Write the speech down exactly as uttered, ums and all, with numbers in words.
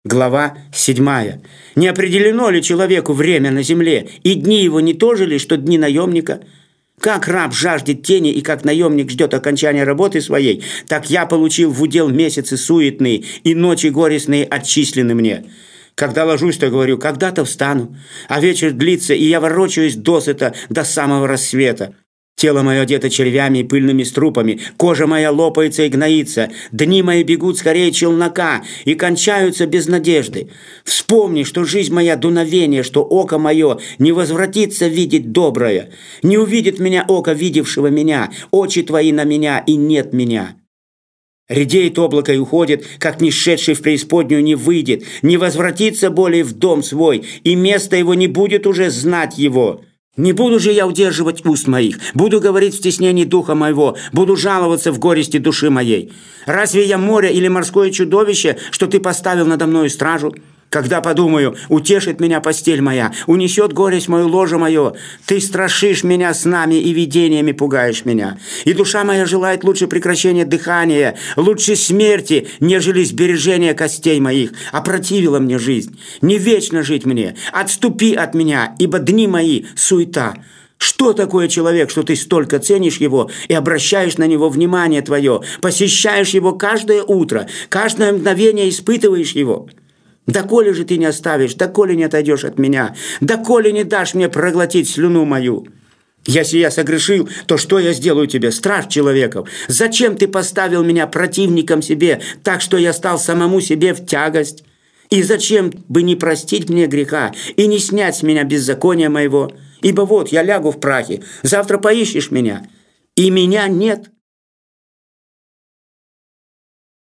Глава седьмая. Не определено ли человеку время на земле, и дни его не то же ли, что дни наемника? Как раб жаждет тени, и как наемник ждет окончания работы своей, так я получил в удел месяцы суетные, и ночи горестные отчислены мне. Когда ложусь, то говорю, когда-то встану, а вечер длится, и я ворочаюсь досыта до самого рассвета. Тело мое одето червями и пыльными струпами, кожа моя лопается и гноится, дни мои бегут скорее челнока и кончаются без надежды. Вспомни, что жизнь моя дуновение, что око мое не возвратится видеть доброе, не увидит меня око видевшего меня, очи твои на меня, и нет меня. Редеет облако и уходит, как не шедший в преисподнюю не выйдет, не возвратится более в дом свой, и место его не будет уже знать его. Не буду же я удерживать уст моих, буду говорить в стеснении духа моего, буду жаловаться в горести души моей. Разве я море или морское чудовище, что ты поставил надо мною стражу? Когда подумаю, утешит меня постель моя, унесет горесть мою ложе мое, ты страшишь меня снами и видениями пугаешь меня. И душа моя желает лучше прекращения дыхания, лучше смерти, нежели сбережения костей моих. Опротивила мне жизнь, не вечно жить мне, отступи от меня, ибо дни мои суета. Что такое человек, что ты столько ценишь его и обращаешь на него внимание твое, посещаешь его каждое утро, каждое мгновение испытываешь его? Доколе же ты не оставишь, доколе не отойдешь от меня, доколе не дашь мне проглотить слюну мою? Если я согрешил, то что я сделаю тебе, страж человеков? Зачем ты поставил меня противником себе, так что я стал самому себе в тягость? И зачем бы не простить мне греха и не снять с меня беззакония моего? Ибо вот я лягу в прахе, завтра поищешь меня, и меня нет».